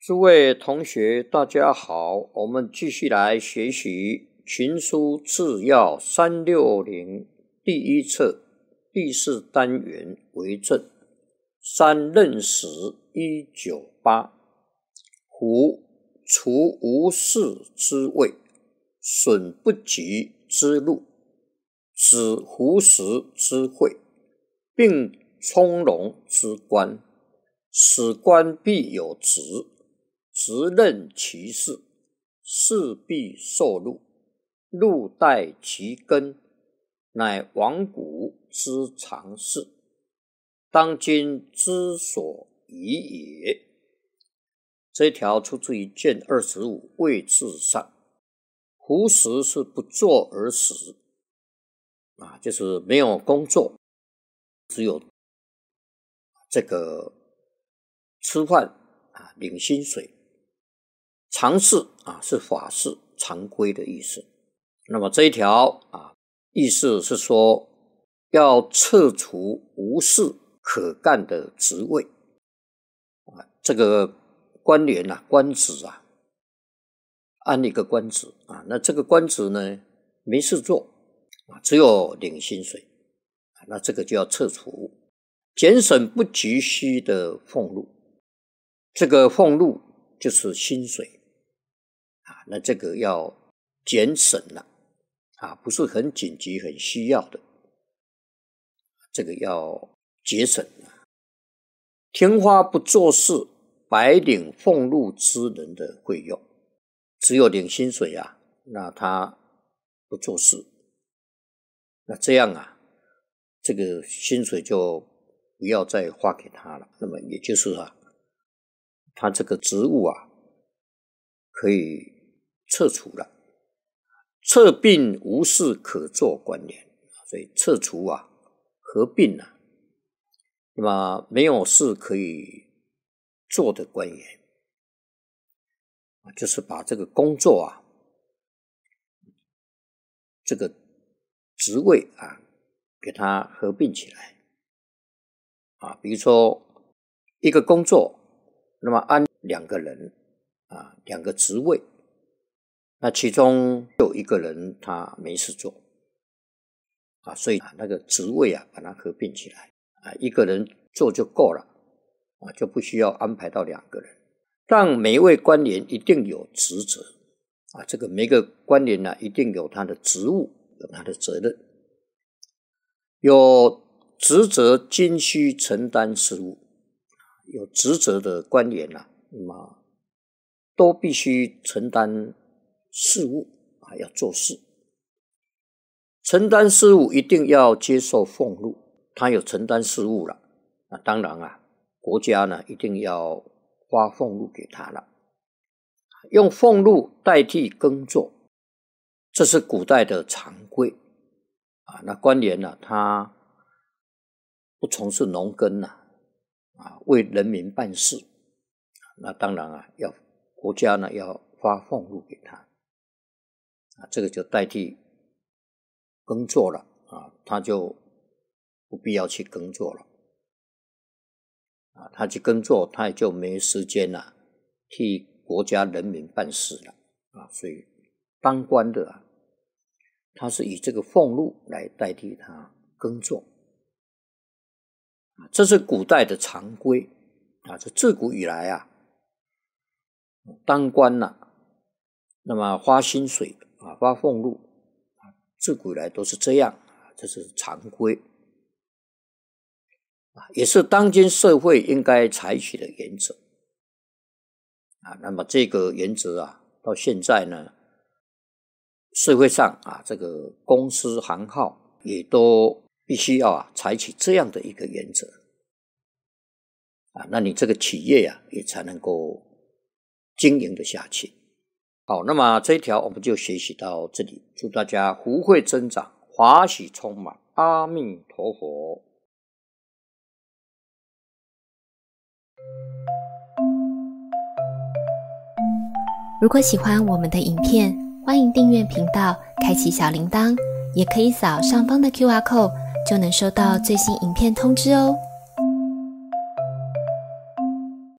诸位同学大家好，我们继续来学习群书治要360第一册第4单元为政3任时198。胡除无事之谓，损不及之禄，止胡时之会，并从容之官，使官必有职，职任其事，事必受禄，禄待其根，乃亡古之常事，当今之所宜也。这一条出自于卷25位置上。胡时是不作而食，就是没有工作，只有这个吃饭领薪水。常事是法事常规的意思。那么这一条意思是说要撤除无事可干的职位。这个官员官职安一个官职那这个官职呢没事做只有领薪水那这个就要撤除，减省不急需的俸禄。这个俸禄就是薪水那这个要减省了不是很紧急很需要的，这个要节省天花不做事，白领俸禄之人的会用，只有领薪水那他不做事，那这样这个薪水就不要再花给他了。那么也就是他这个职务可以撤除了。撤并无事可做官员，所以撤除合并那么没有事可以做的官员就是把这个工作这个职位给它合并起来比如说一个工作那么安2个人2个职位，那其中有1个人他没事做所以那个职位把它合并起来1个人做就够了就不需要安排到2个人。但每一位官员一定有职责这个每个官员一定有他的职务，有他的责任。有职责均须承担事务，有职责的官员那么都必须承担事务要做事。承担事务一定要接受俸禄，他有承担事务了，那当然国家呢一定要发俸禄给他了。用俸禄代替耕作，这是古代的常规那官员他不从事农耕为人民办事，那当然要国家呢要发俸禄给他这个就代替耕作了他就不必要去耕作了他去耕作他也就没时间替国家人民办事了所以当官的他是以这个俸禄来代替他耕作这是古代的常规这自古以来当官那么发薪水发俸禄自古以来都是这样这是常规也是当今社会应该采取的原则那么这个原则到现在呢社会上这个公司行号也都必须要采取这样的一个原则那你这个企业也才能够经营得下去。好，那么这一条我们就学习到这里，祝大家福慧增长，华喜充满，阿弥陀佛。 如果喜欢我们的影片，欢迎订阅频道，开启小铃铛，也可以扫上方的 QR code，就能收到最新影片通知哦。